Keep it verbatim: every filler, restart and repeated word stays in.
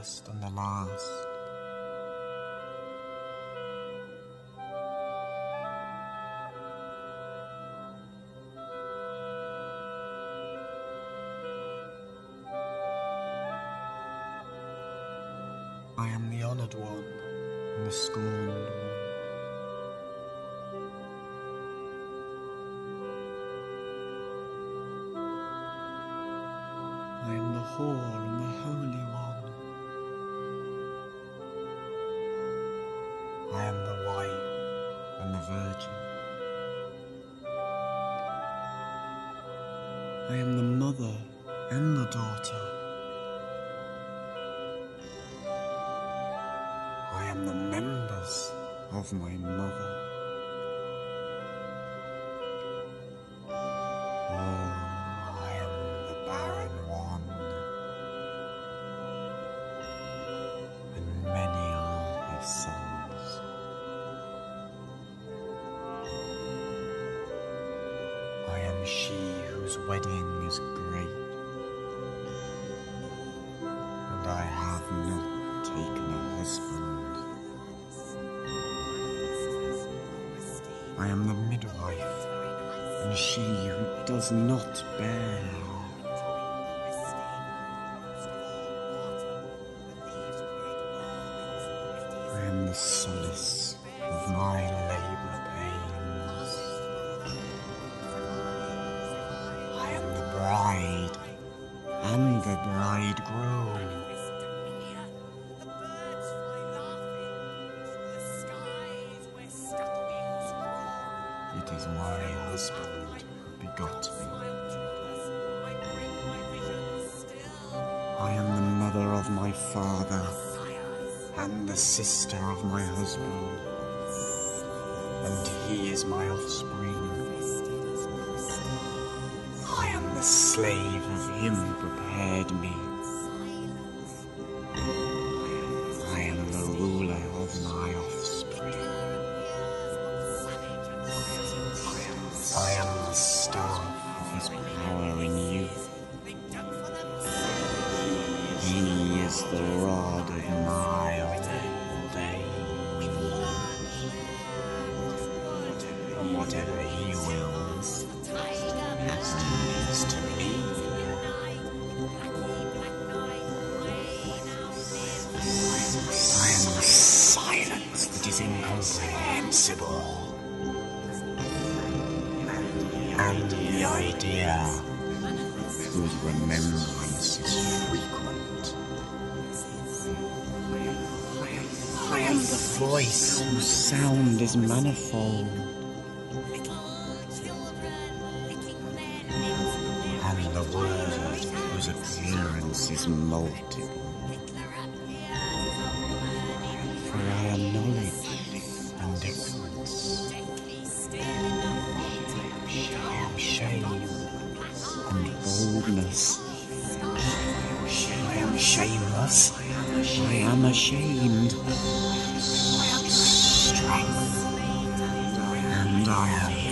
first and the last. I am the honoured one and the scorned one. I am the whore and the holy one. I am the wife and the virgin. I am the mother and the daughter. I am the members of my mother. Oh, I am the barren one, and many are his sons. I am she whose wedding is great, and I have not taken a husband. I am the midwife, and she who does not bear. I am the solace of my labour pains. I am the bride and the bridegroom. It is my husband who begot me. I am the mother of my father and the sister of my husband, and he is my offspring. I am the slave of him who prepared me. I am the ruler of my offspring. I am the staff of his power in youth. He is the rod of my old age. And whatever he wills happens to me. I am the silence that is incomprehensible. And the idea whose remembrance is frequent. I am the voice whose sound is manifold. And the word whose appearance is multiple. For I am knowledge and difference. I am shame and boldness. I am shameless. I am ashamed. I am strength. And I am